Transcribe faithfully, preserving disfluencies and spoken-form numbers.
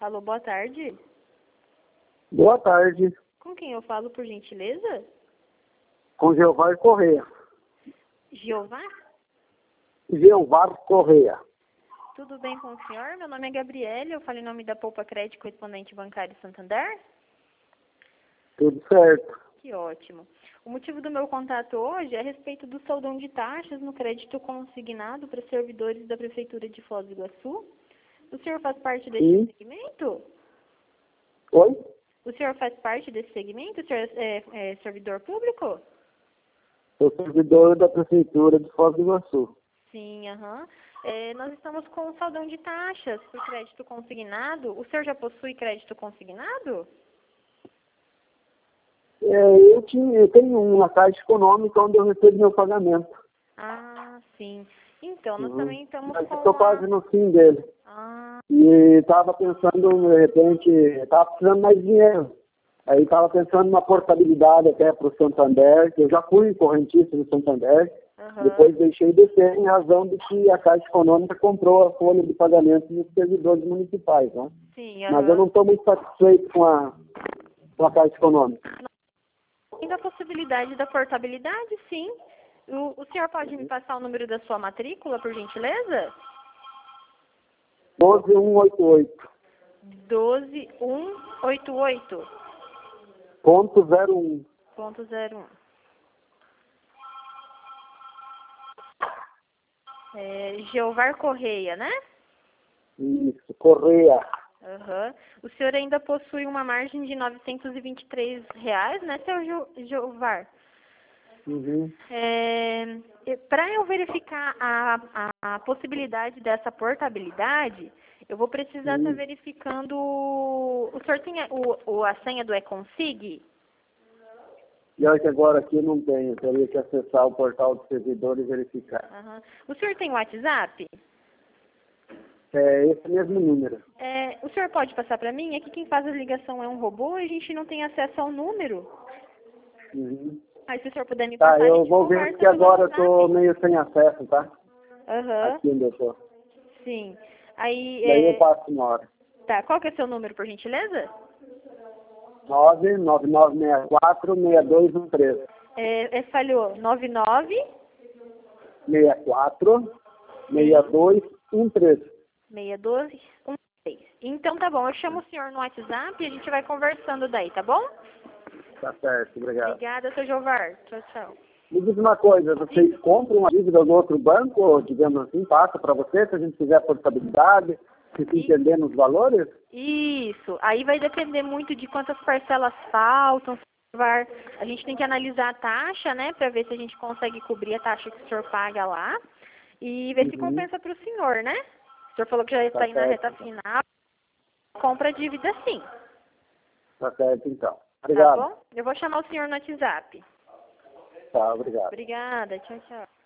Alô, boa tarde. Boa tarde. Com quem eu falo, por gentileza? Com Jeovar Correia. Jeová? Jeovar Correia. Tudo bem com o senhor? Meu nome é Gabriele, eu falo em nome da Poupa Crédito Correspondente Bancário Santander. Tudo certo. Que ótimo. O motivo do meu contato hoje é a respeito do saldão de taxas no crédito consignado para servidores da Prefeitura de Foz do Iguaçu. O senhor faz parte desse Sim. segmento? Oi? O senhor faz parte desse segmento? O senhor é, é servidor público? Sou servidor da Prefeitura de Foz do Iguaçu. Sim, aham. É, nós estamos com o saldão de taxas por crédito consignado. O senhor já possui crédito consignado? É, eu, tinha, eu tenho uma caixa econômica onde eu recebo meu pagamento. Ah, sim. Então, nós Uhum. também estamos Mas com estou a... quase no fim dele. Ah, E estava pensando, de repente, estava precisando mais dinheiro. Aí estava pensando numa portabilidade até para o Santander, que eu já fui correntista do Santander. aham. Depois deixei de ser em razão de que a Caixa Econômica comprou a folha de pagamento dos servidores municipais, né? Sim, Mas eu aham. não estou muito satisfeito com a, com a Caixa Econômica. Ainda a possibilidade da portabilidade, sim. O, o senhor pode me passar o número da sua matrícula, por gentileza? doze mil cento e oitenta e oito doze mil cento e oitenta e oito ponto zero um. ponto zero um. É, Jeovar Correia, né? Isso, Correia. Aham. O senhor ainda possui uma margem de novecentos e vinte e três reais, né, seu Jo- Jeovar? Uhum. É, para eu verificar a, a, a possibilidade dessa portabilidade, eu vou precisar estar Uhum. verificando... O senhor tem a, o, o- a senha do E-Consig? E olha que agora aqui eu não tenho, eu teria que acessar o portal do servidor e verificar. Aham. O senhor tem WhatsApp? É esse mesmo número. É, o senhor pode passar para mim? É que quem faz a ligação é um robô e a gente não tem acesso ao número. Uhum. Aí se o senhor puder me Tá, passar, a eu gente vou ver conversa porque pelo agora eu tô WhatsApp. meio sem acesso, tá? Aham, Aqui onde eu tô. sim. Aí, Daí eu é, passo uma hora. tá, qual que é seu número, por gentileza? nove nove nove seis quatro seis dois um três. É, é, falhou, nove nove seis quatro seis dois um três. seis dois um seis. Então tá bom, eu chamo o senhor no WhatsApp e a gente vai conversando daí, tá bom? Tá certo, obrigado. Obrigada, seu Jovar. Tchau, tchau. Me diz uma coisa, vocês compram a dívida do outro banco, ou, digamos assim, passa para você, se a gente fizer portabilidade, se se E- entender nos valores? Isso, aí vai depender muito de quantas parcelas faltam. Var- A gente tem que analisar a taxa, né, para ver se a gente consegue cobrir a taxa que o senhor paga lá e ver se Uhum. compensa para o senhor, né? O senhor falou que já está Tá aí na reta certo, final, compra a dívida sim, tá certo então. tá Obrigado. bom? Eu vou chamar o senhor no WhatsApp. Tá, obrigado. Obrigada, tchau, tchau.